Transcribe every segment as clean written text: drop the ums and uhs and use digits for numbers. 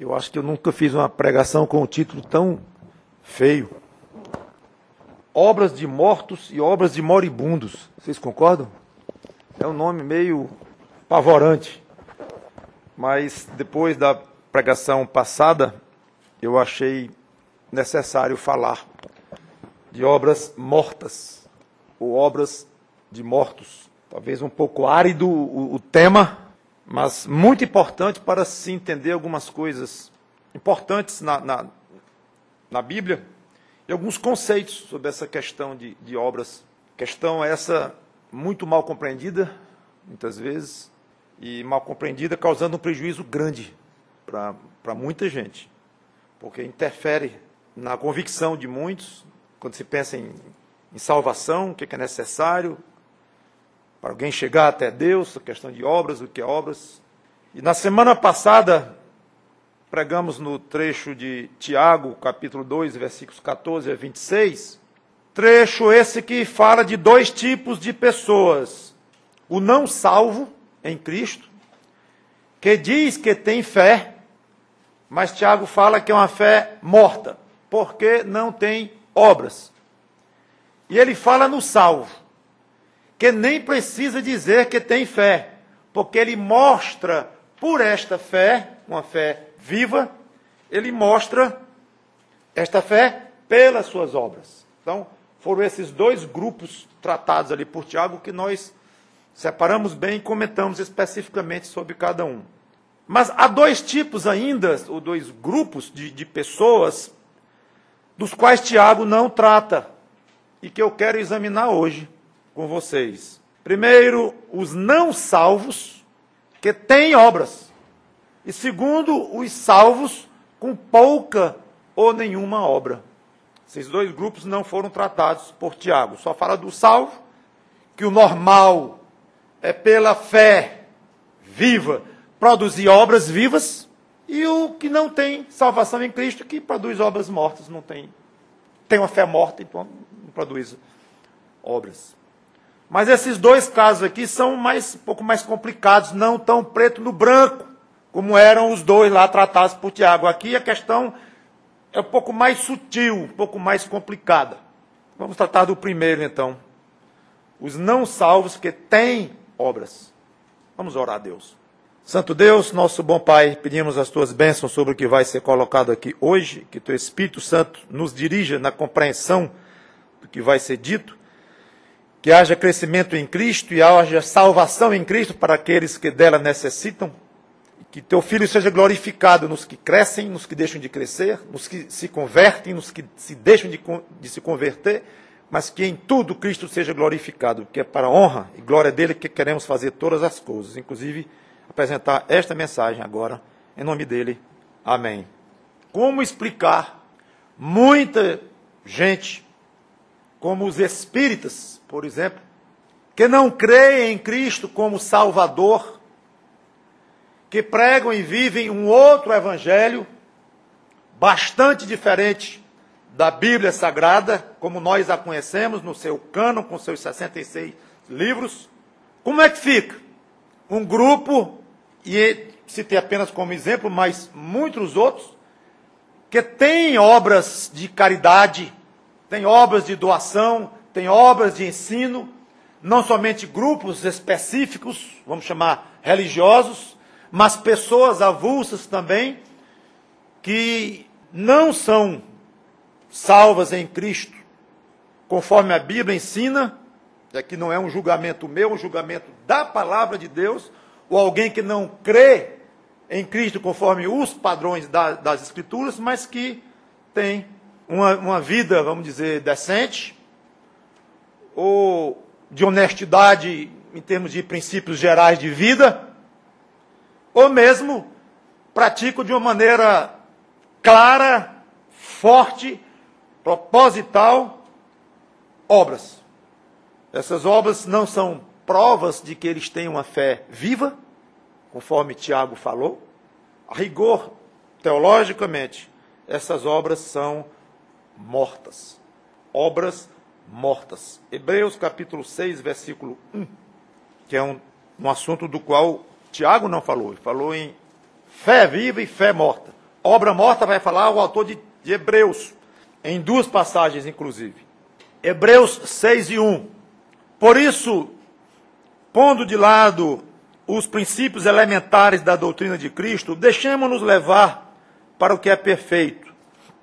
Eu acho que eu nunca fiz uma pregação com um título tão feio. Obras de mortos e obras de moribundos. Vocês concordam? É um nome meio apavorante. Mas depois da pregação passada, eu achei necessário falar de obras mortas, ou obras de mortos. Talvez um pouco árido o tema, mas muito importante para se entender algumas coisas importantes na Bíblia e alguns conceitos sobre essa questão de obras. Questão essa muito mal compreendida, muitas vezes, e mal compreendida, causando um prejuízo grande para muita gente, porque interfere na convicção de muitos, quando se pensa em salvação, o que é necessário para alguém chegar até Deus, a questão de obras, o que é obras. E na semana passada, pregamos no trecho de Tiago, capítulo 2, versículos 14 a 26, trecho esse que fala de dois tipos de pessoas. O não salvo em Cristo, que diz que tem fé, mas Tiago fala que é uma fé morta, porque não tem obras. E ele fala no salvo, que nem precisa dizer que tem fé, porque ele mostra por esta fé, uma fé viva, ele mostra esta fé pelas suas obras. Então, foram esses dois grupos tratados ali por Tiago que nós separamos bem e comentamos especificamente sobre cada um. Mas há dois tipos ainda, ou dois grupos de pessoas, dos quais Tiago não trata, e que eu quero examinar hoje com vocês. Primeiro, os não salvos, que têm obras. E segundo, os salvos com pouca ou nenhuma obra. Esses dois grupos não foram tratados por Tiago. Só fala do salvo, que o normal é pela fé viva produzir obras vivas, e o que não tem salvação em Cristo, que produz obras mortas, não tem uma fé morta, então não produz obras. Mas esses dois casos aqui são um pouco mais complicados, não tão preto no branco, como eram os dois lá tratados por Tiago. Aqui a questão é um pouco mais sutil, um pouco mais complicada. Vamos tratar do primeiro, então. Os não salvos que têm obras. Vamos orar a Deus. Santo Deus, nosso bom Pai, pedimos as Tuas bênçãos sobre o que vai ser colocado aqui hoje, que Teu Espírito Santo nos dirija na compreensão do que vai ser dito, que haja crescimento em Cristo e haja salvação em Cristo para aqueles que dela necessitam, e que Teu Filho seja glorificado nos que crescem, nos que deixam de crescer, nos que se convertem, nos que se deixam de se converter, mas que em tudo Cristo seja glorificado, que é para a honra e glória dele que queremos fazer todas as coisas, inclusive apresentar esta mensagem agora, em nome dele. Amém. Como explicar muita gente, como os espíritas, por exemplo, que não creem em Cristo como Salvador, que pregam e vivem um outro evangelho, bastante diferente da Bíblia Sagrada, como nós a conhecemos, no seu cânon, com seus 66 livros. Como é que fica? Um grupo, e citei apenas como exemplo, mas muitos outros, que tem obras de caridade, tem obras de doação, tem obras de ensino, não somente grupos específicos, vamos chamar religiosos, mas pessoas avulsas também, que não são salvas em Cristo, conforme a Bíblia ensina. Aqui não é um julgamento meu, é um julgamento da palavra de Deus, ou alguém que não crê em Cristo conforme os padrões das Escrituras, mas que tem uma vida, vamos dizer, decente, ou de honestidade em termos de princípios gerais de vida, ou mesmo praticam de uma maneira clara, forte, proposital, obras. Essas obras não são provas de que eles têm uma fé viva, conforme Tiago falou. A rigor, teologicamente, essas obras são mortas. Obras mortas. Hebreus capítulo 6, versículo 1, que é um assunto do qual Tiago não falou. Ele falou em fé viva e fé morta. obra morta vai falar o autor de Hebreus, em duas passagens, inclusive. Hebreus 6:1. Por isso, pondo de lado os princípios elementares da doutrina de Cristo, deixemos-nos levar para o que é perfeito,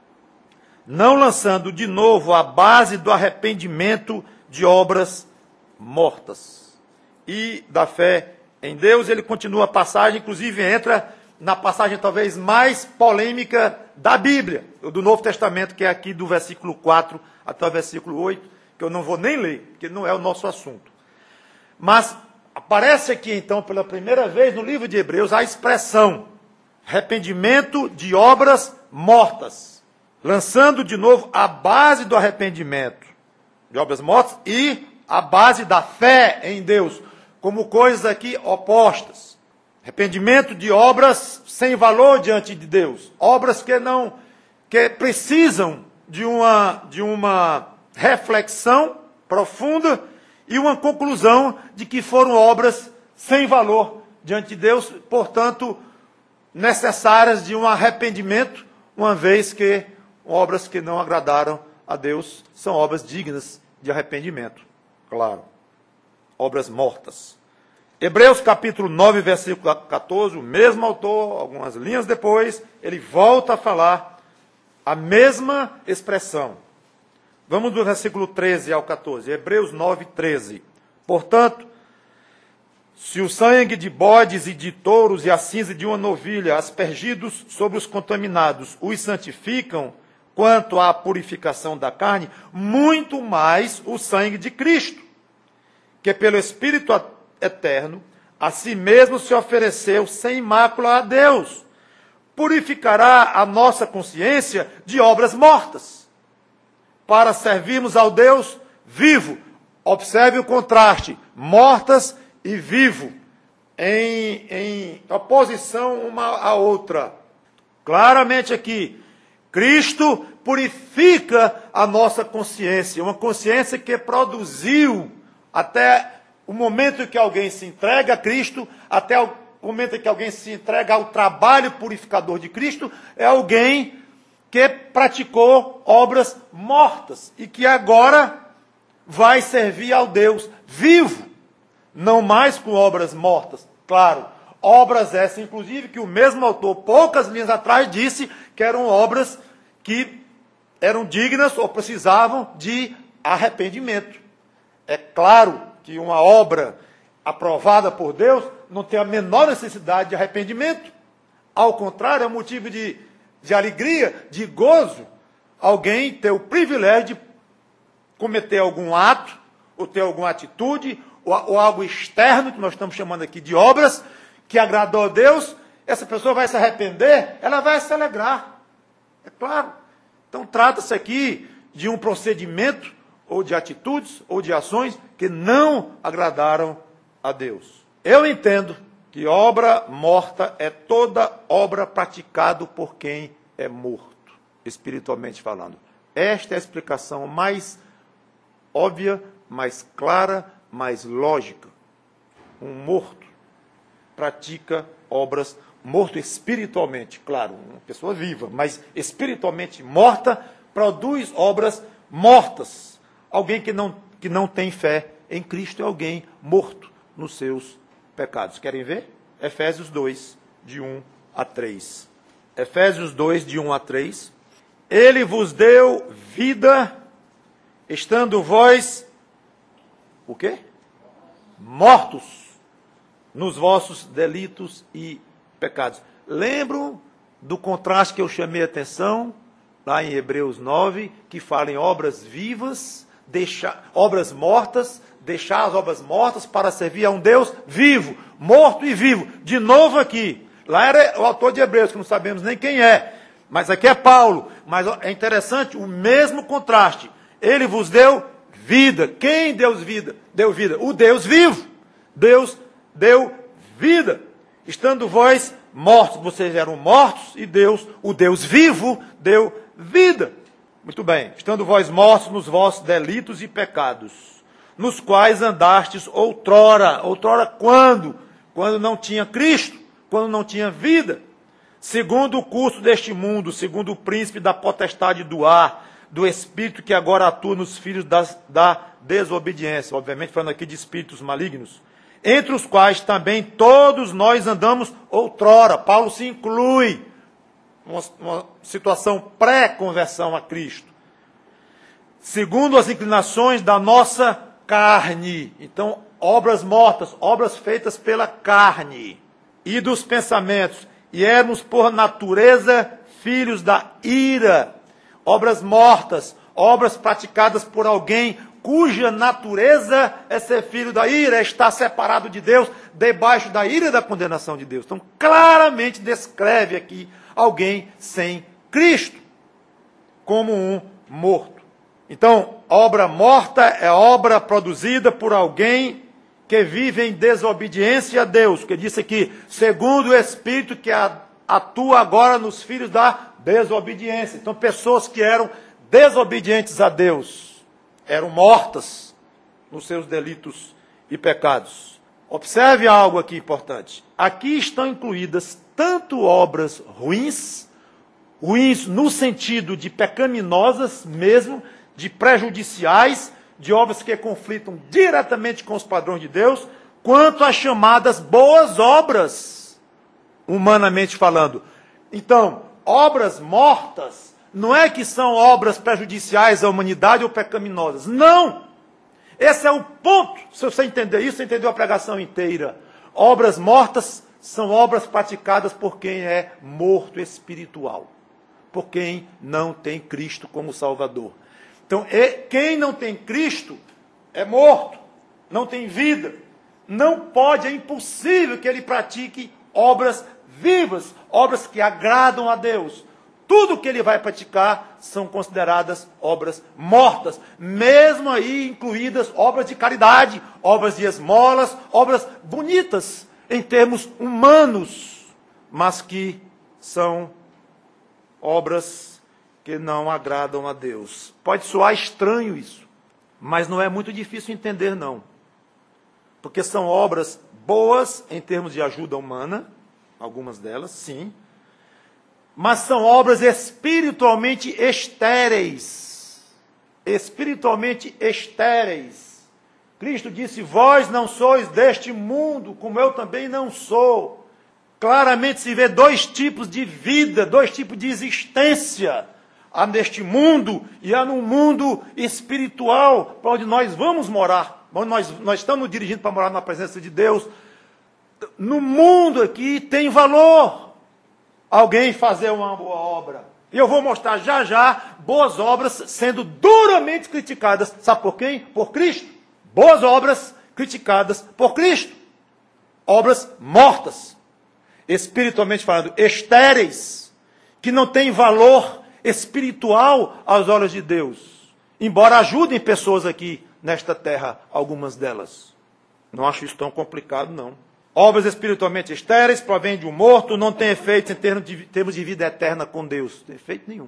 não lançando de novo a base do arrependimento de obras mortas. E da fé em Deus, ele continua a passagem, inclusive entra na passagem talvez mais polêmica da Bíblia, do Novo Testamento, que é aqui do versículo 4 até o versículo 8, que eu não vou nem ler, porque não é o nosso assunto. Mas aparece aqui, então, pela primeira vez no livro de Hebreus, a expressão arrependimento de obras mortas, lançando de novo a base do arrependimento de obras mortas e a base da fé em Deus, como coisas aqui opostas. Arrependimento de obras sem valor diante de Deus, obras que precisam de uma reflexão profunda e uma conclusão de que foram obras sem valor diante de Deus, portanto, necessárias de um arrependimento, uma vez que obras que não agradaram a Deus são obras dignas de arrependimento. Claro, obras mortas. Hebreus capítulo 9, versículo 14, o mesmo autor, algumas linhas depois, ele volta a falar a mesma expressão. Vamos do versículo 13 ao 14, Hebreus 9, 13. Portanto, se o sangue de bodes e de touros e a cinza de uma novilha, aspergidos sobre os contaminados, os santificam, quanto à purificação da carne, muito mais o sangue de Cristo, que pelo Espírito eterno, a si mesmo se ofereceu sem mácula a Deus, purificará a nossa consciência de obras mortas, para servirmos ao Deus vivo. Observe o contraste, mortas e vivo, em oposição uma à outra. Claramente aqui, Cristo purifica a nossa consciência, uma consciência que produziu até o momento em que alguém se entrega a Cristo, até o momento em que alguém se entrega ao trabalho purificador de Cristo, é alguém que praticou obras mortas e que agora vai servir ao Deus vivo, não mais com obras mortas. Claro, obras essas, inclusive, que o mesmo autor, poucas linhas atrás, disse que eram obras que eram dignas ou precisavam de arrependimento. É claro que uma obra aprovada por Deus não tem a menor necessidade de arrependimento. Ao contrário, é um motivo de alegria, de gozo, alguém ter o privilégio de cometer algum ato, ou ter alguma atitude, ou algo externo, que nós estamos chamando aqui de obras, que agradou a Deus, essa pessoa vai se arrepender, ela vai se alegrar. É claro. Então, trata-se aqui de um procedimento, ou de atitudes, ou de ações, que não agradaram a Deus. Eu entendo que obra morta é toda obra praticada por quem é morto, espiritualmente falando. Esta é a explicação mais óbvia, mais clara, mais lógica. Um morto pratica obras, morto espiritualmente, claro, uma pessoa viva, mas espiritualmente morta, produz obras mortas. Alguém que não tem fé em Cristo é alguém morto nos seus pecados. Querem ver? Efésios 2, de 1 a 3. Efésios 2, de 1 a 3. Ele vos deu vida, estando vós, o quê? Mortos nos vossos delitos e pecados. Lembram do contraste que eu chamei a atenção, lá em Hebreus 9, que fala em obras vivas, obras mortas, deixar as obras mortas para servir a um Deus vivo, morto e vivo. De novo aqui, lá era o autor de Hebreus, que não sabemos nem quem é, mas aqui é Paulo. Mas é interessante, o mesmo contraste. Ele vos deu vida. Quem deu vida? O Deus vivo. Deus deu vida. Estando vós mortos, vocês eram mortos, e Deus, o Deus vivo, deu vida. Muito bem. Estando vós mortos nos vossos delitos e pecados, nos quais andastes outrora. Outrora quando? Quando não tinha Cristo, quando não tinha vida. segundo o curso deste mundo, segundo o príncipe da potestade do ar, do espírito que agora atua nos filhos da desobediência, obviamente falando aqui de espíritos malignos, entre os quais também todos nós andamos outrora. Paulo se inclui uma situação pré-conversão a Cristo, segundo as inclinações da nossa carne. Então, obras mortas, obras feitas pela carne e dos pensamentos, e éramos por natureza filhos da ira. Obras mortas, obras praticadas por alguém cuja natureza é ser filho da ira, é estar separado de Deus, debaixo da ira e da condenação de Deus. Então, claramente descreve aqui alguém sem Cristo, como um morto. Então, obra morta é obra produzida por alguém que vive em desobediência a Deus, que disse aqui, segundo o Espírito que atua agora nos filhos da desobediência. Então, pessoas que eram desobedientes a Deus, eram mortas nos seus delitos e pecados. Observe algo aqui importante. Aqui estão incluídas tanto obras ruins no sentido de pecaminosas mesmo, de prejudiciais, de obras que conflitam diretamente com os padrões de Deus, quanto as chamadas boas obras, humanamente falando. Então, obras mortas não é que são obras prejudiciais à humanidade ou pecaminosas. Não! Esse é o ponto. Se você entender isso, você entendeu a pregação inteira. Obras mortas são obras praticadas por quem é morto espiritual, por quem não tem Cristo como Salvador. Então, quem não tem Cristo é morto, não tem vida. Não pode, é impossível que ele pratique obras vivas, obras que agradam a Deus. Tudo que ele vai praticar são consideradas obras mortas, mesmo aí incluídas obras de caridade, obras de esmolas, obras bonitas em termos humanos, mas que são obras que não agradam a Deus. Pode soar estranho isso, mas não é muito difícil entender, não. Porque são obras boas em termos de ajuda humana, algumas delas, sim, mas são obras espiritualmente estéreis. Espiritualmente estéreis. Cristo disse, vós não sois deste mundo, como eu também não sou. Claramente se vê dois tipos de vida, dois tipos de existência. Há neste mundo e há no mundo espiritual, para onde nós vamos morar. Onde nós estamos nos dirigindo para morar na presença de Deus. No mundo aqui tem valor alguém fazer uma boa obra. E eu vou mostrar já já boas obras sendo duramente criticadas. Sabe por quem? Por Cristo. Boas obras criticadas por Cristo. Obras mortas. Espiritualmente falando, estéreis, que não têm valor espiritual aos olhos de Deus. Embora ajudem pessoas aqui nesta terra, algumas delas. Não acho isso tão complicado, não. Obras espiritualmente estéreis, provém de um morto, não tem efeitos em termos de vida eterna com Deus. Não tem efeito nenhum.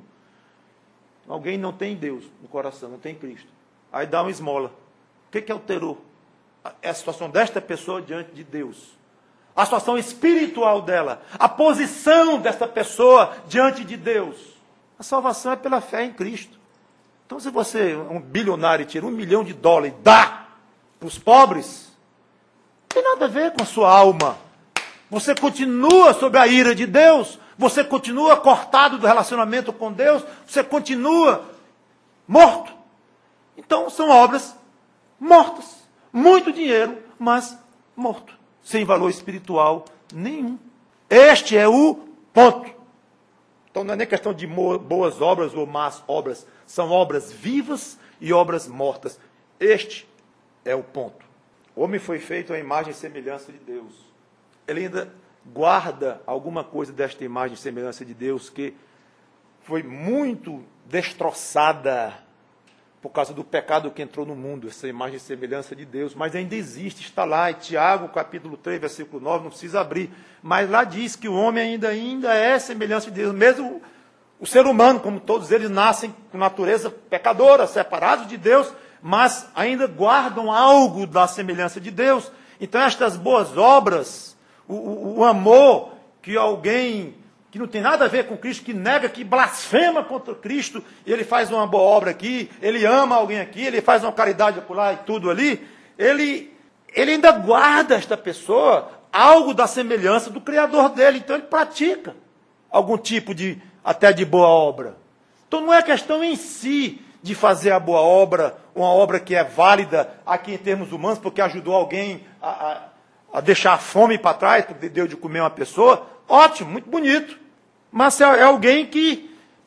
Alguém não tem Deus no coração, não tem Cristo. Aí dá uma esmola. O que alterou? É a situação desta pessoa diante de Deus. A situação espiritual dela. A posição desta pessoa diante de Deus. A salvação é pela fé em Cristo. Então, se você é um bilionário e tira $1 milhão e dá para os pobres, não tem nada a ver com a sua alma. Você continua sob a ira de Deus, você continua cortado do relacionamento com Deus, você continua morto. Então, são obras mortas. Muito dinheiro, mas morto. Sem valor espiritual nenhum. Este é o ponto. Então, não é nem questão de boas obras ou más obras. São obras vivas e obras mortas. Este é o ponto. O homem foi feito à imagem e semelhança de Deus. Ele ainda guarda alguma coisa desta imagem e semelhança de Deus que foi muito destroçada por causa do pecado que entrou no mundo, essa imagem e semelhança de Deus. Mas ainda existe, está lá, em Tiago, capítulo 3, versículo 9, não precisa abrir. Mas lá diz que o homem ainda é semelhança de Deus. Mesmo o ser humano, como todos eles, nascem com natureza pecadora, separados de Deus, mas ainda guardam algo da semelhança de Deus. Então, estas boas obras, o amor que alguém que não tem nada a ver com Cristo, que nega, que blasfema contra Cristo, e ele faz uma boa obra aqui, ele ama alguém aqui, ele faz uma caridade por lá e tudo ali, ele ainda guarda esta pessoa algo da semelhança do Criador dele, então ele pratica algum tipo até de boa obra. Então não é questão em si de fazer a boa obra, uma obra que é válida aqui em termos humanos, porque ajudou alguém a deixar a fome para trás, porque deu de comer uma pessoa, ótimo, muito bonito. Mas é alguém que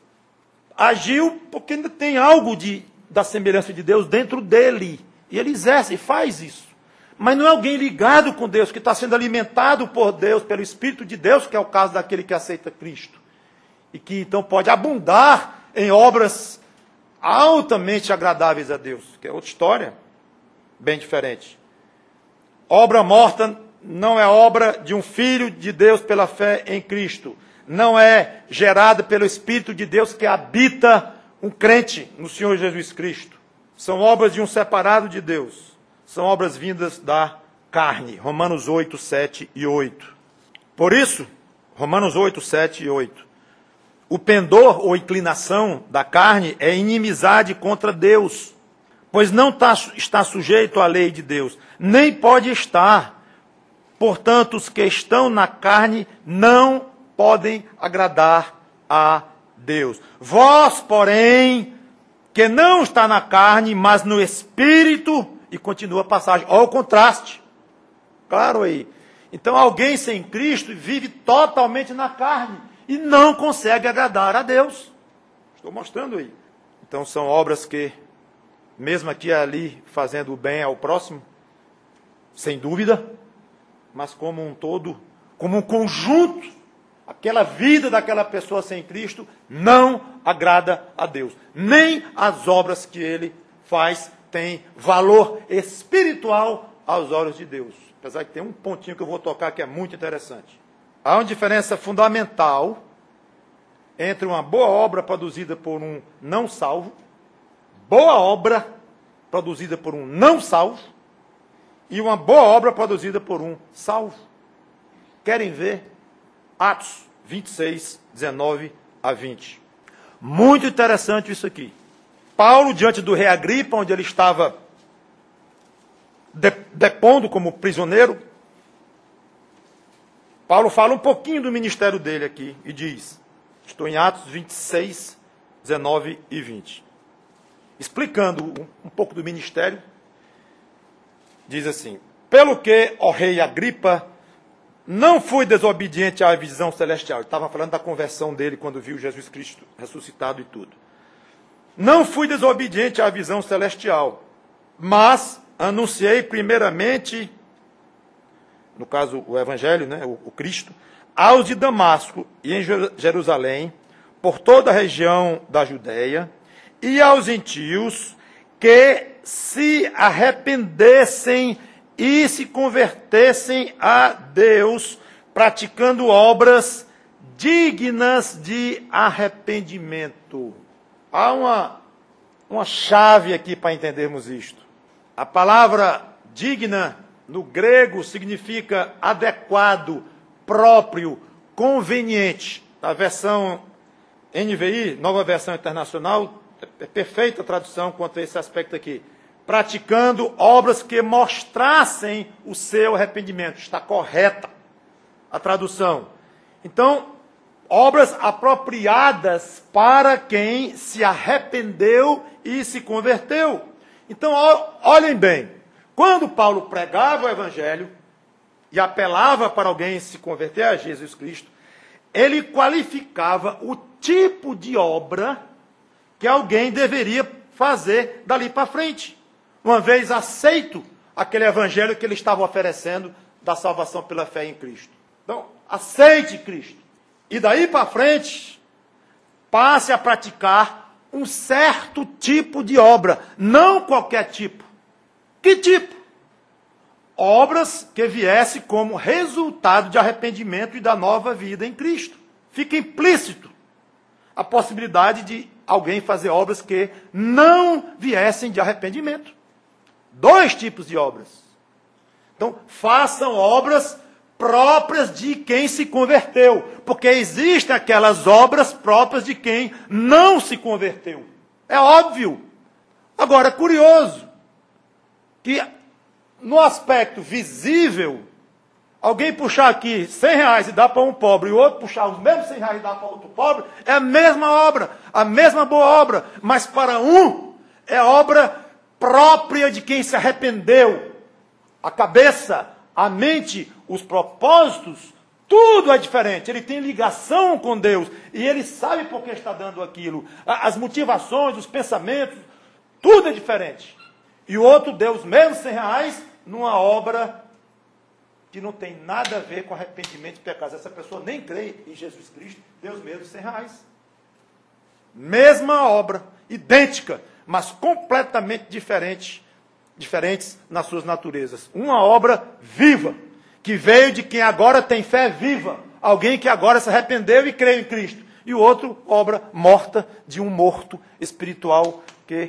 agiu porque ainda tem algo da semelhança de Deus dentro dele. E ele exerce e faz isso. Mas não é alguém ligado com Deus, que está sendo alimentado por Deus, pelo Espírito de Deus, que é o caso daquele que aceita Cristo. E que então pode abundar em obras altamente agradáveis a Deus, que é outra história, bem diferente. Obra morta não é obra de um filho de Deus pela fé em Cristo. Não é gerada pelo Espírito de Deus que habita um crente no Senhor Jesus Cristo. São obras de um separado de Deus. São obras vindas da carne. Romanos 8, 7 e 8. Por isso, Romanos 8, 7 e 8. O pendor ou inclinação da carne é inimizade contra Deus, pois não está sujeito à lei de Deus, nem pode estar. Portanto, os que estão na carne não podem agradar a Deus. Vós, porém, que não está na carne, mas no Espírito, e continua a passagem. Olha o contraste. Claro aí. Então, alguém sem Cristo vive totalmente na carne e não consegue agradar a Deus. Estou mostrando aí. Então, são obras que, mesmo aqui e ali, fazendo o bem ao próximo, sem dúvida, mas como um todo, como um conjunto, aquela vida daquela pessoa sem Cristo não agrada a Deus. Nem as obras que ele faz têm valor espiritual aos olhos de Deus. Apesar de ter um pontinho que eu vou tocar que é muito interessante. Há uma diferença fundamental entre uma boa obra produzida por um não salvo, boa obra produzida por um não salvo, e uma boa obra produzida por um salvo. Querem ver? Atos 26, 19 a 20. Muito interessante isso aqui. Paulo, diante do rei Agripa, onde ele estava depondo como prisioneiro, Paulo fala um pouquinho do ministério dele aqui e diz, estou em Atos 26, 19 e 20. Explicando um pouco do ministério, diz assim, pelo que, ó rei Agripa, não fui desobediente à visão celestial. Ele estava falando da conversão dele quando viu Jesus Cristo ressuscitado e tudo. Não fui desobediente à visão celestial, mas anunciei primeiramente, no caso o Evangelho, né, o Cristo, aos de Damasco e em Jerusalém, por toda a região da Judéia, e aos gentios que se arrependessem e se convertessem a Deus, praticando obras dignas de arrependimento. Há uma chave aqui para entendermos isto. A palavra digna, no grego, significa adequado, próprio, conveniente. A versão NVI, Nova Versão Internacional, é perfeita a tradução quanto a esse aspecto aqui. Praticando obras que mostrassem o seu arrependimento. Está correta a tradução. Então, obras apropriadas para quem se arrependeu e se converteu. Então, olhem bem. Quando Paulo pregava o Evangelho e apelava para alguém se converter a Jesus Cristo, ele qualificava o tipo de obra que alguém deveria fazer dali para frente. Uma vez aceito aquele evangelho que ele estava oferecendo da salvação pela fé em Cristo. Então, aceite Cristo. E daí para frente, passe a praticar um certo tipo de obra. Não qualquer tipo. Que tipo? Obras que viessem como resultado de arrependimento e da nova vida em Cristo. Fica implícito a possibilidade de alguém fazer obras que não viessem de arrependimento. 2 tipos de obras. Então, façam obras próprias de quem se converteu, porque existem aquelas obras próprias de quem não se converteu. É óbvio. Agora, é curioso que no aspecto visível, alguém puxar aqui 100 reais e dar para um pobre, e o outro puxar os mesmos 100 reais e dar para outro pobre, é a mesma obra, a mesma boa obra, mas para um é obra própria de quem se arrependeu. A cabeça, a mente, os propósitos, tudo é diferente. Ele tem ligação com Deus e ele sabe por que está dando aquilo. As motivações, os pensamentos, tudo é diferente. E o outro deu os mesmos 100 reais numa obra que não tem nada a ver com arrependimento e pecado. Essa pessoa nem crê em Jesus Cristo, deu os mesmos 100 reais. Mesma obra, idêntica, mas completamente diferentes nas suas naturezas. Uma obra viva, que veio de quem agora tem fé viva, alguém que agora se arrependeu e crê em Cristo. E o outro, obra morta de um morto espiritual que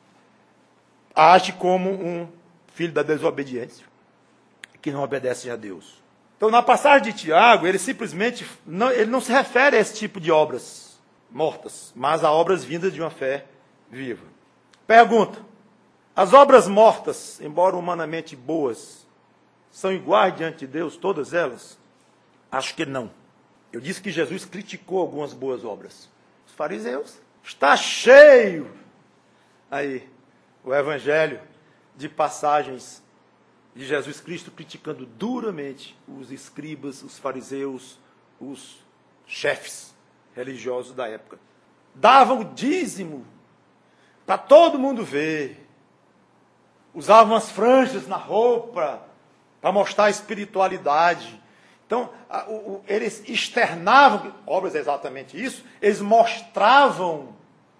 age como um filho da desobediência, que não obedece a Deus. Então, na passagem de Tiago, ele simplesmente ele não se refere a esse tipo de obras mortas, mas a obras vindas de uma fé viva. Pergunta: as obras mortas, embora humanamente boas, são iguais diante de Deus, todas elas? Acho que não. Eu disse que Jesus criticou algumas boas obras. Os fariseus, está cheio aí o evangelho de passagens de Jesus Cristo criticando duramente os escribas, os fariseus, os chefes religiosos da época. Davam o dízimo para todo mundo ver. Usavam as franjas na roupa para mostrar a espiritualidade. Então, eles externavam, obras é exatamente isso, eles mostravam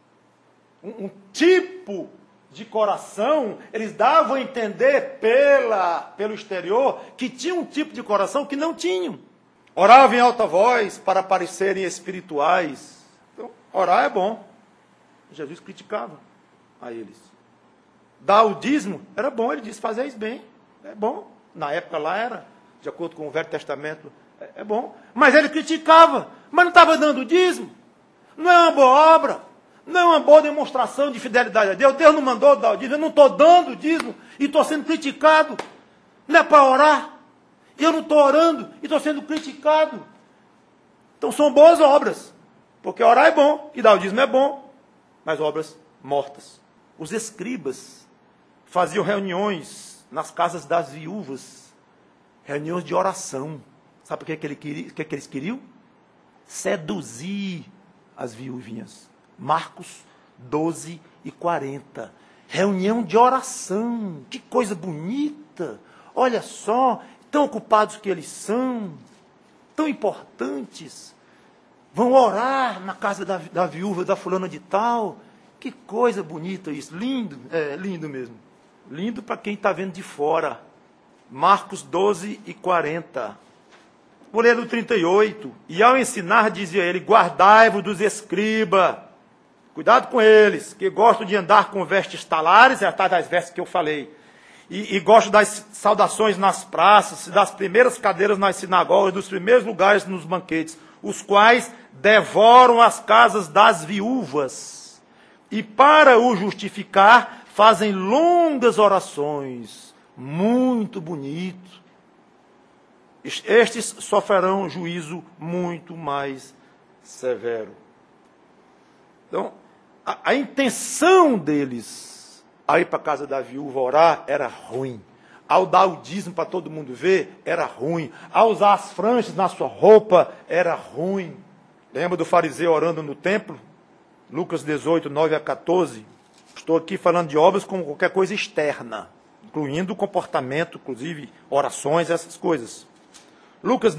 um tipo de coração, eles davam a entender pelo exterior que tinha um tipo de coração que não tinham. Oravam em alta voz para parecerem espirituais. Então, orar é bom. Jesus criticava a eles. Dar o dízimo era bom, ele disse: fazeis bem, é bom. Na época lá era, de acordo com o Velho Testamento, é bom. Mas ele criticava, mas não estava dando o dízimo. Não é uma boa obra, não é uma boa demonstração de fidelidade a Deus. Deus não mandou dar o dízimo, eu não estou dando o dízimo e estou sendo criticado. Não é para orar, eu não estou orando e estou sendo criticado. Então são boas obras, porque orar é bom e dar o dízimo é bom, mas obras mortas. Os escribas faziam reuniões nas casas das viúvas, reuniões de oração. Sabe o que eles queriam? Seduzir as viúvinhas. Marcos 12:40. Reunião de oração. Que coisa bonita. Olha só, tão ocupados que eles são, tão importantes. Vão orar na casa da viúva, da fulana de tal. Que coisa bonita isso. Lindo, lindo mesmo. Lindo para quem está vendo de fora. Marcos 12:40. Vou ler no 38. E ao ensinar, dizia ele: guardai-vos dos escribas. Cuidado com eles, que gostam de andar com vestes talares, é a tal das vestes que eu falei. E gostam das saudações nas praças, das primeiras cadeiras nas sinagogas, dos primeiros lugares nos banquetes, os quais devoram as casas das viúvas. E para o justificar, fazem longas orações, muito bonito. Estes sofrerão juízo muito mais severo. Então, a intenção deles ao ir para a casa da viúva orar era ruim. Ao dar o dízimo para todo mundo ver, era ruim. Ao usar as franjas na sua roupa, era ruim. Lembra do fariseu orando no templo? Lucas 18:9-14. Estou aqui falando de obras como qualquer coisa externa, incluindo o comportamento, inclusive orações, essas coisas. Lucas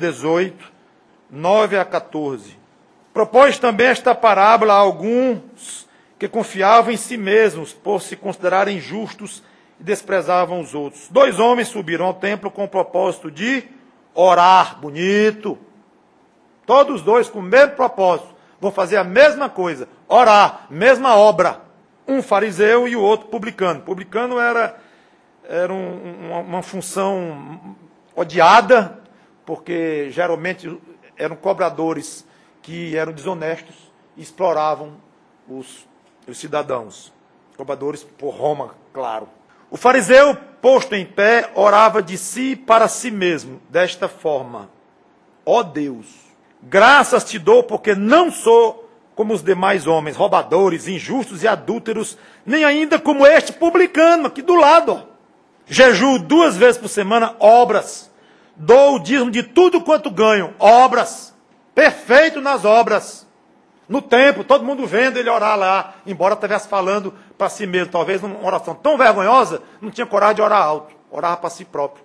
18:9-14. Propôs também esta parábola a alguns que confiavam em si mesmos, por se considerarem justos e desprezavam os outros. 2 homens subiram ao templo com o propósito de orar. Bonito. Todos dois com o mesmo propósito. Vão fazer a mesma coisa. Orar. Mesma obra. Um fariseu e o outro publicano. Publicano era uma função odiada porque geralmente eram cobradores que eram desonestos e exploravam os cidadãos. Cobradores por Roma, claro. O fariseu, posto em pé, orava de si para si mesmo, desta forma: ó Deus, graças te dou, porque não sou como os demais homens, roubadores, injustos e adúlteros, nem ainda como este publicano, aqui do lado. Ó. Jejuo 2 vezes por semana, obras. Dou o dízimo de tudo quanto ganho, obras. Perfeito nas obras. No templo, todo mundo vendo ele orar lá, embora estivesse falando para si mesmo, talvez numa oração tão vergonhosa, não tinha coragem de orar alto, orava para si próprio.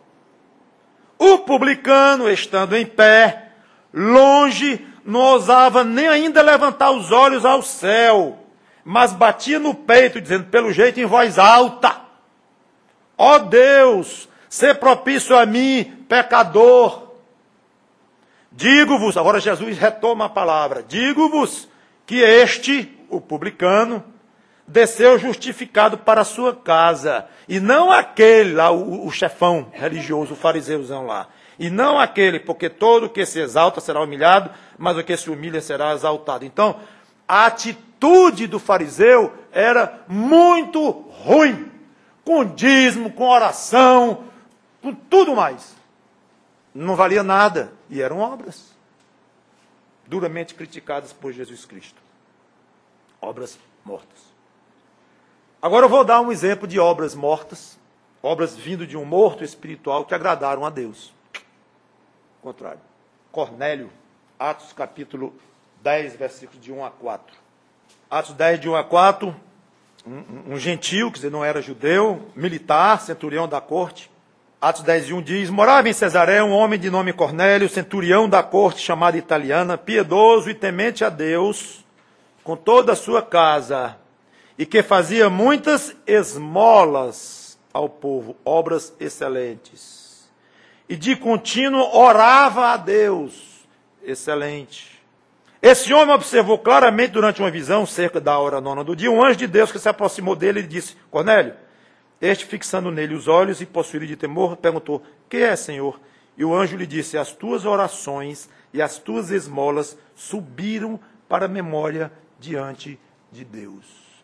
O publicano, estando em pé, longe, não ousava nem ainda levantar os olhos ao céu, mas batia no peito, dizendo, pelo jeito, em voz alta: ó Deus, sê propício a mim, pecador. Digo-vos, agora Jesus retoma a palavra, digo-vos que este, o publicano, desceu justificado para a sua casa, e não aquele lá, o chefão religioso, o fariseuzão lá, e não aquele, porque todo o que se exalta será humilhado, mas o que se humilha será exaltado. Então, a atitude do fariseu era muito ruim, com dízimo, com oração, com tudo mais. Não valia nada, e eram obras duramente criticadas por Jesus Cristo. Obras mortas. Agora eu vou dar um exemplo de obras mortas, obras vindo de um morto espiritual que agradaram a Deus. O contrário. Cornélio, Atos capítulo 10, versículos de 1 a 4. Atos 10, de 1 a 4, um gentil, quer dizer, não era judeu, militar, centurião da corte. Atos 10, 1 diz, morava em Cesareia um homem de nome Cornélio, centurião da corte chamada italiana, piedoso e temente a Deus, com toda a sua casa, e que fazia muitas esmolas ao povo, obras excelentes. E de contínuo orava a Deus, excelente. Esse homem observou claramente durante uma visão, cerca da hora 9 do dia, um anjo de Deus que se aproximou dele e disse, Cornélio, este, fixando nele os olhos e possuído de temor, perguntou, que é, Senhor? E o anjo lhe disse, as tuas orações e as tuas esmolas subiram para a memória diante de Deus.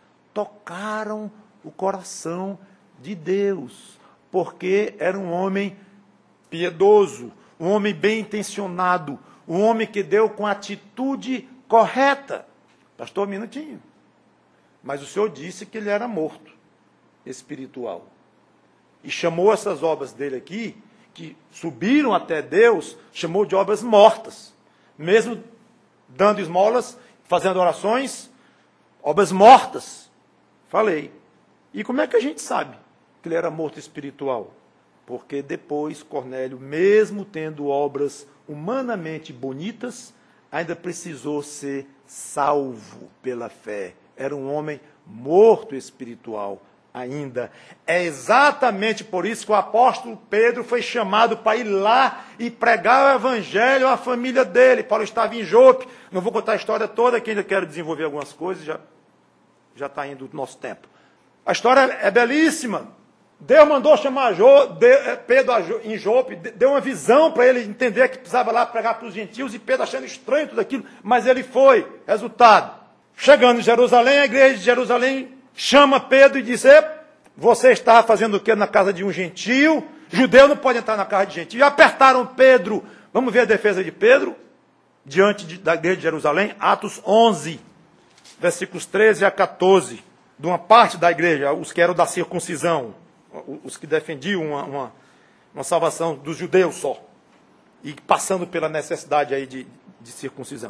Tocaram o coração de Deus, porque era um homem piedoso, um homem bem intencionado, um homem que deu com a atitude correta. Pastor, um minutinho. Mas o Senhor disse que ele era morto espiritual. E chamou essas obras dele aqui, que subiram até Deus, chamou de obras mortas. Mesmo dando esmolas, fazendo orações, obras mortas. Falei. E como é que a gente sabe que ele era morto espiritual? Porque depois Cornélio, mesmo tendo obras humanamente bonitas, ainda precisou ser salvo pela fé. Era um homem morto espiritual ainda. É exatamente por isso que o apóstolo Pedro foi chamado para ir lá e pregar o evangelho à família dele. Paulo estava em Jope. Não vou contar a história toda, que ainda quero desenvolver algumas coisas, já está indo o nosso tempo. A história é belíssima. Deus mandou chamar Pedro em Jope, deu uma visão para ele entender que precisava lá pregar para os gentios, e Pedro achando estranho tudo aquilo, mas ele foi. Resultado, chegando em Jerusalém, a igreja de Jerusalém chama Pedro e diz, você está fazendo o quê na casa de um gentio? Judeu não pode entrar na casa de gentio. E apertaram Pedro. Vamos ver a defesa de Pedro, diante da igreja de Jerusalém, Atos 11, versículos 13 a 14, de uma parte da igreja, os que eram da circuncisão, os que defendiam uma salvação dos judeus só, e passando pela necessidade aí de circuncisão.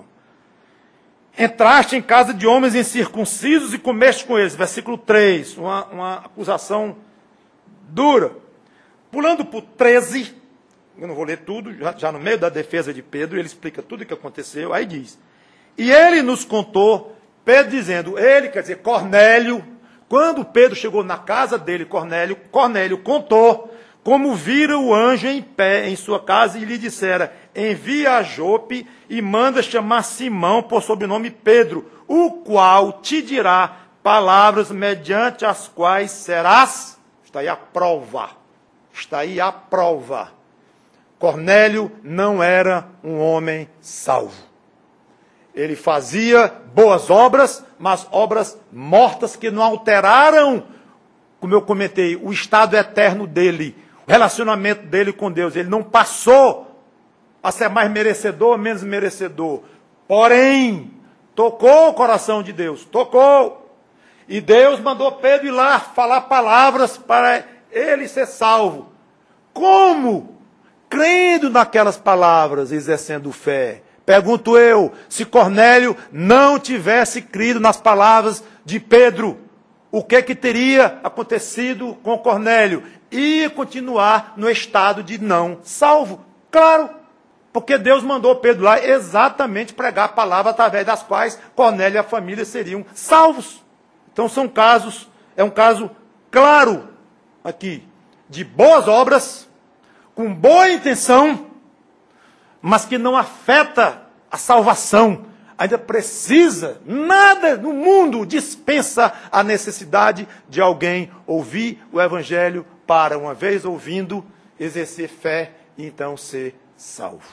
Entraste em casa de homens incircuncisos e comeste com eles. Versículo 3, uma acusação dura. Pulando para o 13, eu não vou ler tudo, já no meio da defesa de Pedro, ele explica tudo o que aconteceu, aí diz, e ele nos contou, Pedro dizendo, ele, quer dizer, Cornélio, quando Pedro chegou na casa dele, Cornélio contou como vira o anjo em pé em sua casa e lhe dissera, envia a Jope e manda chamar Simão por sobrenome Pedro, o qual te dirá palavras mediante as quais serás, está aí a prova, Cornélio não era um homem salvo. Ele fazia boas obras, mas obras mortas que não alteraram, como eu comentei, o estado eterno dele, o relacionamento dele com Deus. Ele não passou a ser mais merecedor ou menos merecedor. Porém, tocou o coração de Deus, tocou. E Deus mandou Pedro ir lá falar palavras para ele ser salvo. Como? Crendo naquelas palavras, exercendo fé. Pergunto eu, se Cornélio não tivesse crido nas palavras de Pedro, o que teria acontecido com Cornélio? Ia continuar no estado de não salvo. Claro, porque Deus mandou Pedro lá exatamente pregar a palavra através das quais Cornélio e a família seriam salvos. Então é um caso claro aqui, de boas obras, com boa intenção, mas que não afeta a salvação. Ainda precisa, nada no mundo dispensa a necessidade de alguém ouvir o Evangelho para, uma vez ouvindo, exercer fé e então ser salvo.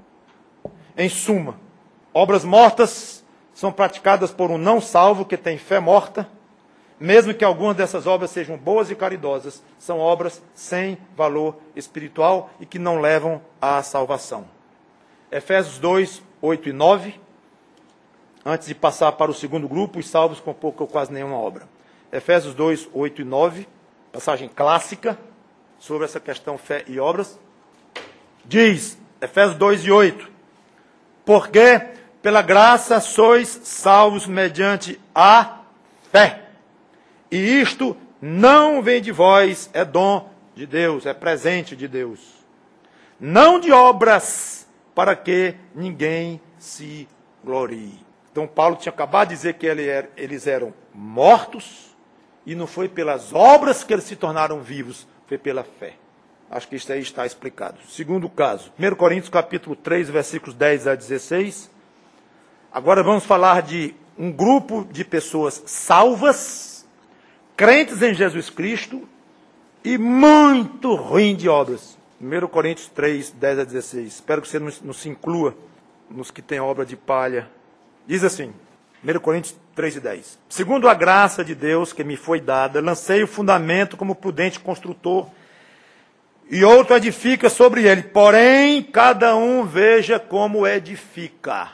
Em suma, obras mortas são praticadas por um não salvo que tem fé morta, mesmo que algumas dessas obras sejam boas e caridosas, são obras sem valor espiritual e que não levam à salvação. Efésios 2, 8 e 9. Antes de passar para o segundo grupo, os salvos com pouca ou quase nenhuma obra. Efésios 2, 8 e 9, passagem clássica sobre essa questão fé e obras. Diz, Efésios 2 e 8, porque pela graça sois salvos mediante a fé. E isto não vem de vós, é dom de Deus, é presente de Deus. Não de obras, para que ninguém se glorie. Então Paulo tinha acabado de dizer que eles eram mortos, e não foi pelas obras que eles se tornaram vivos, foi pela fé. Acho que isso aí está explicado. Segundo caso, 1 Coríntios capítulo 3, versículos 10 a 16. Agora vamos falar de um grupo de pessoas salvas, crentes em Jesus Cristo e muito ruim de obras. 1 Coríntios 3, 10 a 16. Espero que você não se inclua nos que têm obra de palha. Diz assim, 1 Coríntios 3 e 10. Segundo a graça de Deus que me foi dada, lancei o fundamento como prudente construtor, e outro edifica sobre ele. Porém, cada um veja como edifica.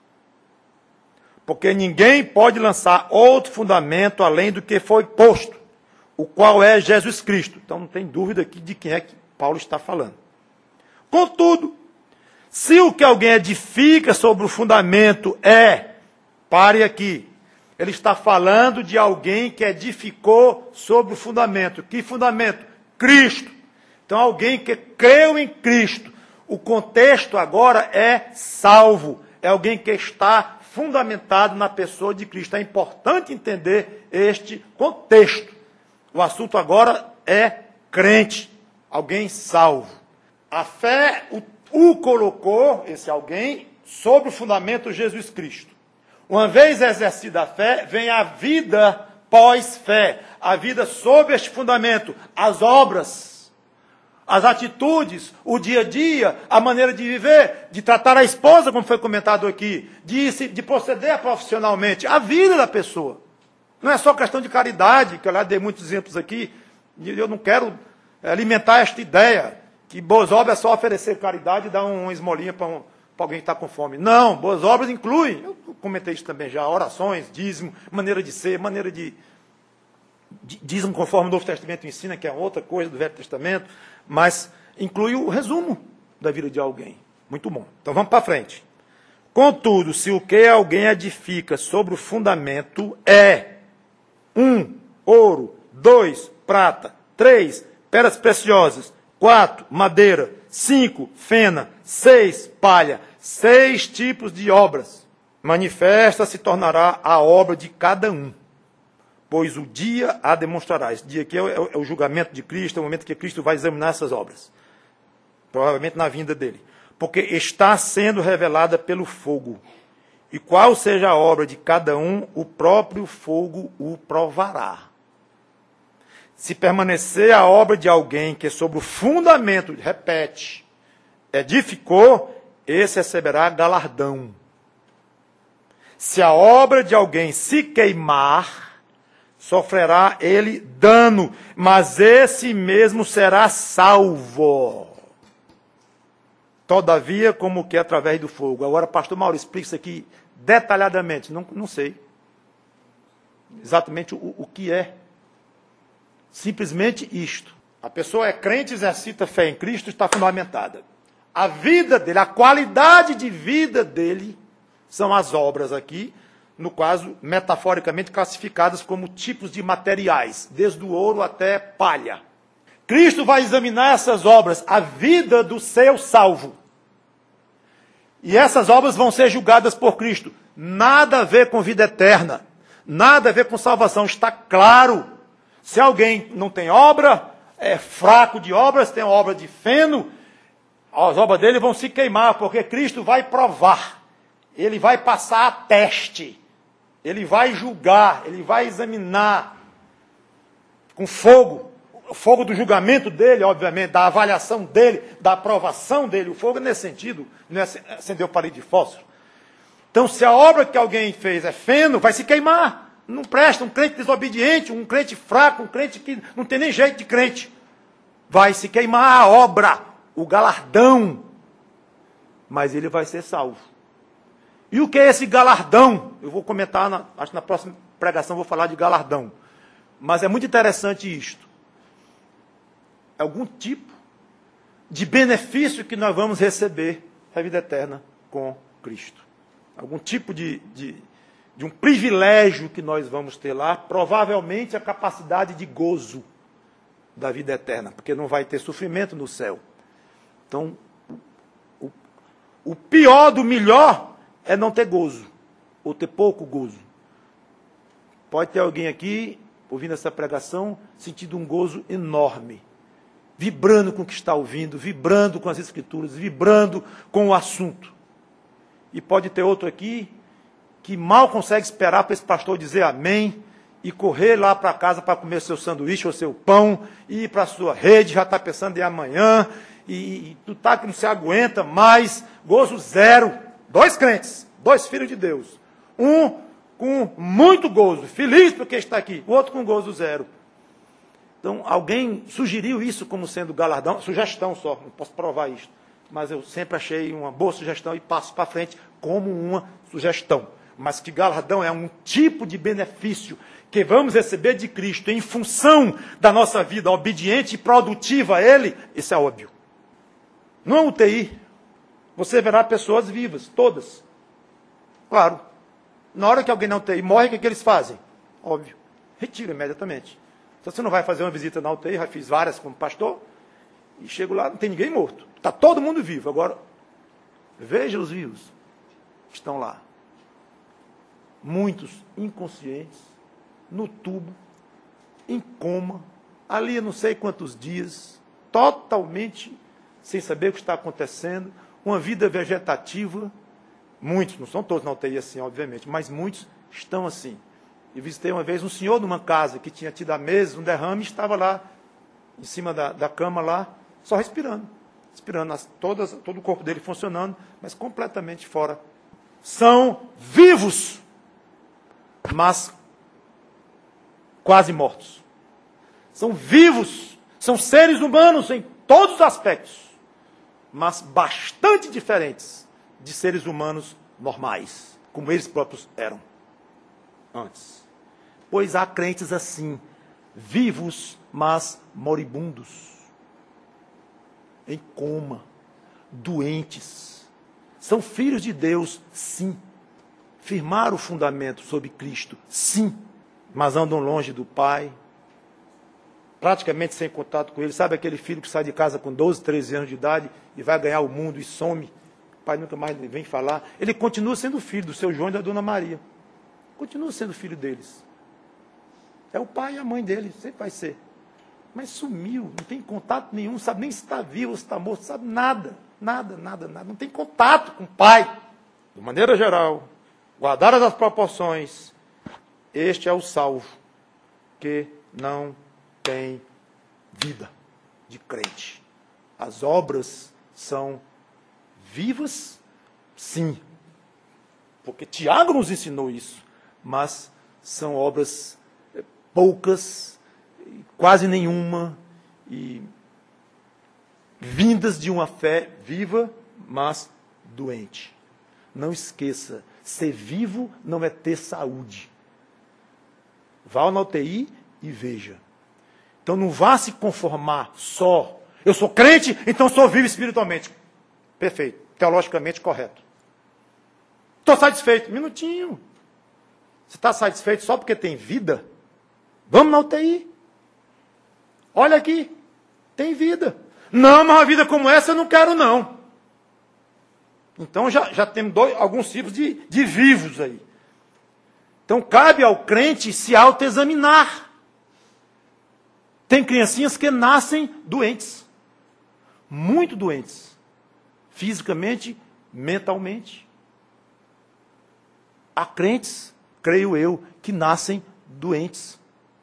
Porque ninguém pode lançar outro fundamento além do que foi posto, o qual é Jesus Cristo. Então não tem dúvida aqui de quem é que Paulo está falando. Contudo, se o que alguém edifica sobre o fundamento pare aqui, ele está falando de alguém que edificou sobre o fundamento. Que fundamento? Cristo. Então alguém que creu em Cristo. O contexto agora é salvo. É alguém que está fundamentado na pessoa de Cristo. É importante entender este contexto. O assunto agora é crente, alguém salvo. A fé o colocou, esse alguém, sobre o fundamento de Jesus Cristo. Uma vez exercida a fé, vem a vida pós-fé, a vida sob este fundamento, as obras, as atitudes, o dia a dia, a maneira de viver, de tratar a esposa, como foi comentado aqui, de proceder profissionalmente, a vida da pessoa. Não é só questão de caridade, que eu já dei muitos exemplos aqui, e eu não quero alimentar esta ideia, que boas obras é só oferecer caridade e dar uma esmolinha para alguém que está com fome. Não, boas obras incluem, eu comentei isso também já, orações, dízimo, maneira de ser, maneira de dízimo conforme o Novo Testamento ensina, que é outra coisa do Velho Testamento, mas inclui o resumo da vida de alguém. Muito bom. Então vamos para frente. Contudo, se o que alguém edifica sobre o fundamento 1, ouro, 2, prata, 3, pedras preciosas, 4, madeira, 5, fena, 6, palha, 6 tipos de obras, manifesta se tornará a obra de cada um, pois o dia a demonstrará. Esse dia aqui é o julgamento de Cristo, é o momento que Cristo vai examinar essas obras, provavelmente na vinda dele, porque está sendo revelada pelo fogo, e qual seja a obra de cada um, o próprio fogo o provará. Se permanecer a obra de alguém que é sobre o fundamento, repete, edificou, esse receberá galardão. Se a obra de alguém se queimar, sofrerá ele dano, mas esse mesmo será salvo. Todavia, como que é através do fogo. Agora, pastor Mauro, explica isso aqui detalhadamente. Não sei exatamente o que é. Simplesmente isto. A pessoa é crente, exercita fé em Cristo, está fundamentada. A vida dele, a qualidade de vida dele, são as obras aqui, no caso, metaforicamente classificadas como tipos de materiais, desde o ouro até palha. Cristo vai examinar essas obras, a vida do seu salvo. E essas obras vão ser julgadas por Cristo. Nada a ver com vida eterna, nada a ver com salvação, está claro. Se alguém não tem obra, é fraco de obras, tem obra de feno, as obras dele vão se queimar, porque Cristo vai provar. Ele vai passar a teste. Ele vai julgar, ele vai examinar com fogo. O fogo do julgamento dele, obviamente, da avaliação dele, da aprovação dele. O fogo é nesse sentido, não é acender o palito de fósforo. Então, se a obra que alguém fez é feno, vai se queimar. Não presta, um crente desobediente, um crente fraco, um crente que não tem nem jeito de crente. Vai se queimar a obra, o galardão. Mas ele vai ser salvo. E o que é esse galardão? Eu vou comentar, acho que na próxima pregação vou falar de galardão. Mas é muito interessante isto. É algum tipo de benefício que nós vamos receber na vida eterna com Cristo. Algum tipo de um privilégio que nós vamos ter lá, provavelmente a capacidade de gozo da vida eterna, porque não vai ter sofrimento no céu. Então, o pior do melhor é não ter gozo, ou ter pouco gozo. Pode ter alguém aqui, ouvindo essa pregação, sentindo um gozo enorme, vibrando com o que está ouvindo, vibrando com as Escrituras, vibrando com o assunto. E pode ter outro aqui, que mal consegue esperar para esse pastor dizer amém, e correr lá para casa para comer seu sanduíche ou seu pão, e ir para a sua rede, já está pensando em amanhã, e tu está que não se aguenta mais, gozo zero. 2 crentes, 2 filhos de Deus. Um com muito gozo, feliz porque está aqui. O outro com gozo zero. Então, alguém sugeriu isso como sendo galardão, sugestão só, não posso provar isso. Mas eu sempre achei uma boa sugestão e passo para frente como uma sugestão. Mas que galardão é um tipo de benefício que vamos receber de Cristo em função da nossa vida obediente e produtiva a Ele, isso é óbvio. Não é UTI. Você verá pessoas vivas, todas. Claro. Na hora que alguém na UTI morre, o que eles fazem? Óbvio. Retira imediatamente. Então, você não vai fazer uma visita na UTI, já fiz várias como pastor, e chego lá, não tem ninguém morto. Está todo mundo vivo. Agora, veja os vivos que estão lá. Muitos inconscientes, no tubo, em coma, ali não sei quantos dias, totalmente sem saber o que está acontecendo, uma vida vegetativa. Muitos, não são todos na UTI assim, obviamente, mas muitos estão assim. E visitei uma vez um senhor numa casa que tinha tido há meses um derrame e estava lá, em cima da cama lá, só respirando. Respirando, todo o corpo dele funcionando, mas completamente fora. São vivos, mas quase mortos. São vivos, são seres humanos em todos os aspectos, mas bastante diferentes de seres humanos normais, como eles próprios eram antes. Pois há crentes assim, vivos, mas moribundos, em coma, doentes. São filhos de Deus, sim. Firmaram o fundamento sobre Cristo, sim. Mas andam longe do Pai, praticamente sem contato com Ele. Sabe aquele filho que sai de casa com 12, 13 anos de idade e vai ganhar o mundo e some? O pai nunca mais vem falar. Ele continua sendo filho do seu João e da Dona Maria. Continua sendo filho deles. É o pai e a mãe dele, sempre vai ser. Mas sumiu, não tem contato nenhum, sabe nem se está vivo ou se está morto, sabe nada, nada. Não tem contato com o pai. De maneira geral, guardadas as proporções, este é o salvo que não tem vida de crente. As obras são vivas, sim, porque Tiago nos ensinou isso, mas são obras poucas, quase nenhuma, e vindas de uma fé viva, mas doente. Não esqueça, ser vivo não é ter saúde. Vá na UTI e veja. Então não vá se conformar só. Eu sou crente, então sou vivo espiritualmente. Perfeito, teologicamente correto. Estou satisfeito. Minutinho. Você está satisfeito só porque tem vida? Vamos na UTI. Olha aqui, tem vida. Não, mas uma vida como essa eu não quero, não. Então já temos alguns tipos de vivos aí. Então cabe ao crente se autoexaminar. Tem criancinhas que nascem doentes. Muito doentes. Fisicamente, mentalmente. Há crentes, creio eu, que nascem doentes.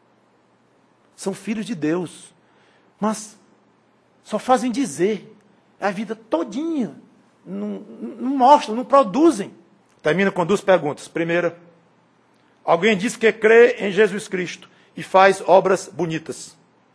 São filhos de Deus. Mas só fazem dizer. A vida todinha. Não mostram, não produzem. Termina com 2 perguntas. Primeira, alguém diz que crê em Jesus Cristo e faz obras bonitas.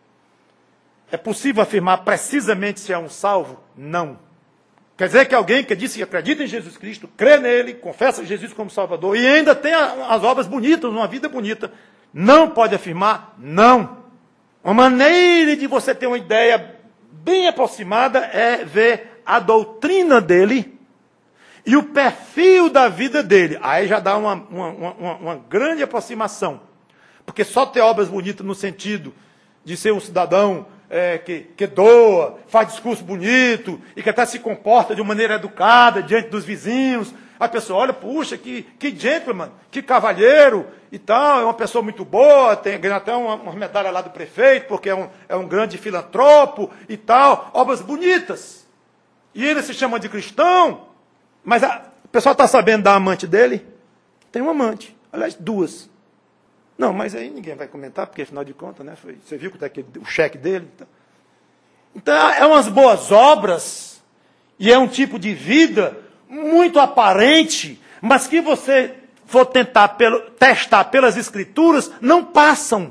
É possível afirmar precisamente se é um salvo? Não. Quer dizer que alguém que disse que acredita em Jesus Cristo, crê nele, confessa Jesus como Salvador e ainda tem as obras bonitas, uma vida bonita, não pode afirmar? Não. Uma maneira de você ter uma ideia bem aproximada é ver a doutrina dele e o perfil da vida dele. Aí já dá uma grande aproximação. Porque só ter obras bonitas no sentido de ser um cidadão que doa, faz discurso bonito e que até se comporta de uma maneira educada diante dos vizinhos. A pessoa olha, puxa, que gentleman, que cavalheiro e tal, é uma pessoa muito boa, ganha até uma medalha lá do prefeito, porque é um grande filantropo e tal, obras bonitas. E ele se chama de cristão, mas o pessoal está sabendo da amante dele? Tem uma amante, aliás, 2. Não, mas aí ninguém vai comentar, porque afinal de contas, né, você viu que está aqui o cheque dele. Então, é umas boas obras, e é um tipo de vida muito aparente, mas que você for tentar testar pelas Escrituras, não passam.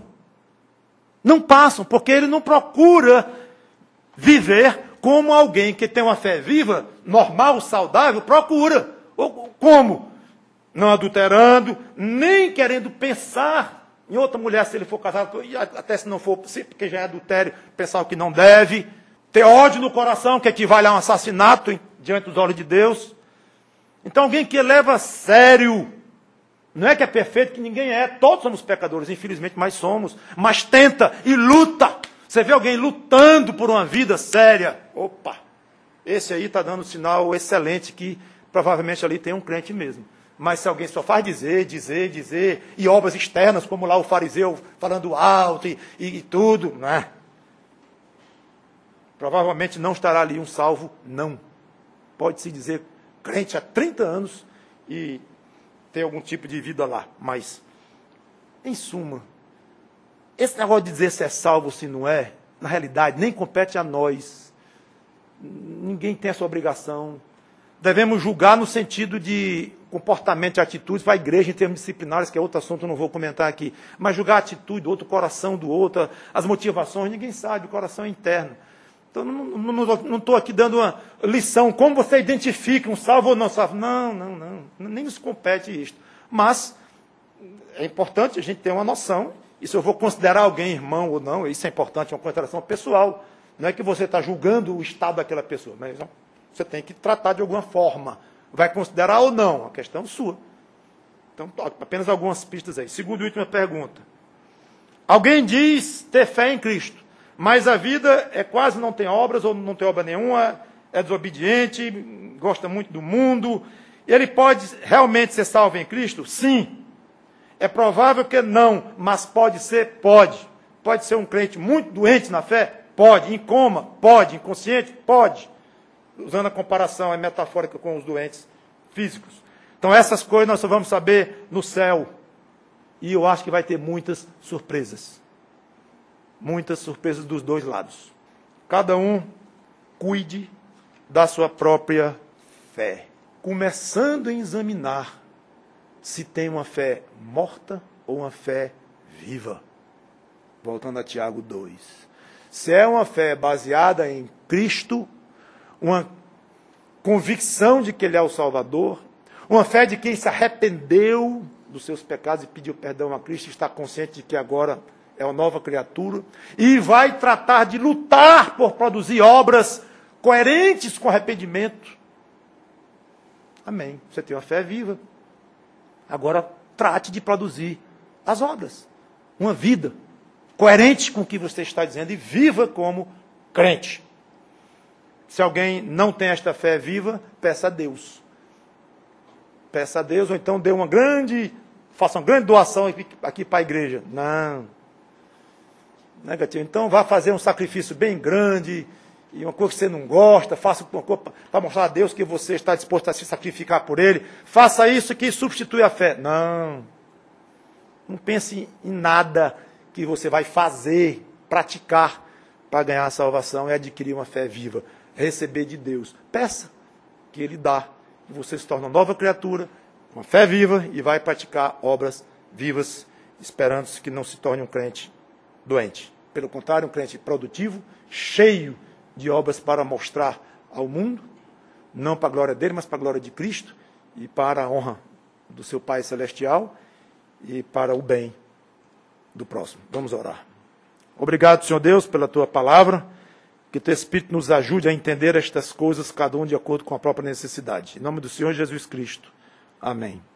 Não passam, porque ele não procura viver como alguém que tem uma fé viva, normal, saudável, procura. Como? Não adulterando, nem querendo pensar em outra mulher se ele for casado, até se não for, porque já é adultério, pensar o que não deve, ter ódio no coração, que equivale a um assassinato diante dos olhos de Deus. Então alguém que leva a sério, não é que é perfeito, que ninguém é, todos somos pecadores, infelizmente, mas somos, mas tenta e luta. Você vê alguém lutando por uma vida séria, opa, esse aí está dando um sinal excelente que provavelmente ali tem um crente mesmo. Mas se alguém só faz dizer, e obras externas, como lá o fariseu falando alto e tudo, né? Provavelmente não estará ali um salvo, não. Pode-se dizer crente há 30 anos e ter algum tipo de vida lá. Mas, em suma, esse negócio de dizer se é salvo ou se não é, na realidade, nem compete a nós. Ninguém tem essa obrigação. Devemos julgar no sentido de comportamento e atitudes para a igreja em termos disciplinares, que é outro assunto, eu não vou comentar aqui. Mas julgar a atitude do outro, o coração do outro, as motivações, ninguém sabe, o coração é interno. Então, não estou aqui dando uma lição, como você identifica um salvo ou não salvo. Não, nem nos compete isto. Mas é importante a gente ter uma noção, e se eu vou considerar alguém irmão ou não, isso é importante, é uma consideração pessoal. Não é que você está julgando o estado daquela pessoa, mas não, você tem que tratar de alguma forma. Vai considerar ou não, a questão sua. Então, apenas algumas pistas aí. Segunda e última pergunta. Alguém diz ter fé em Cristo, mas a vida quase não tem obras, ou não tem obra nenhuma, é desobediente, gosta muito do mundo. Ele pode realmente ser salvo em Cristo? Sim. É provável que não, mas pode ser? Pode. Pode ser um crente muito doente na fé? Pode. Em coma? Pode. Inconsciente? Pode. Usando a comparação metafórica com os doentes físicos. Então essas coisas nós só vamos saber no céu. E eu acho que vai ter muitas surpresas. Muitas surpresas dos dois lados. Cada um cuide da sua própria fé, começando a examinar se tem uma fé morta ou uma fé viva. Voltando a Tiago 2. Se é uma fé baseada em Cristo, uma convicção de que Ele é o Salvador, uma fé de quem se arrependeu dos seus pecados e pediu perdão a Cristo, está consciente de que agora é uma nova criatura, e vai tratar de lutar por produzir obras coerentes com arrependimento. Amém. Você tem uma fé viva. Agora trate de produzir as obras. Uma vida coerente com o que você está dizendo e viva como crente. Se alguém não tem esta fé viva, peça a Deus. Peça a Deus, ou então faça uma grande doação aqui para a igreja. Não. Negativo. Então vá fazer um sacrifício bem grande, e uma coisa que você não gosta, faça uma coisa para mostrar a Deus que você está disposto a se sacrificar por Ele. Faça isso que substitui a fé. Não. Não pense em nada que você vai fazer, praticar para ganhar a salvação e adquirir uma fé viva. Receber de Deus. Peça que Ele dá. E você se torna uma nova criatura, uma fé viva e vai praticar obras vivas, esperando-se que não se torne um crente doente. Pelo contrário, um crente produtivo, cheio de obras para mostrar ao mundo, não para a glória dele, mas para a glória de Cristo e para a honra do seu Pai Celestial e para o bem do próximo. Vamos orar. Obrigado, Senhor Deus, pela Tua palavra, que Teu Espírito nos ajude a entender estas coisas, cada um de acordo com a própria necessidade. Em nome do Senhor Jesus Cristo. Amém.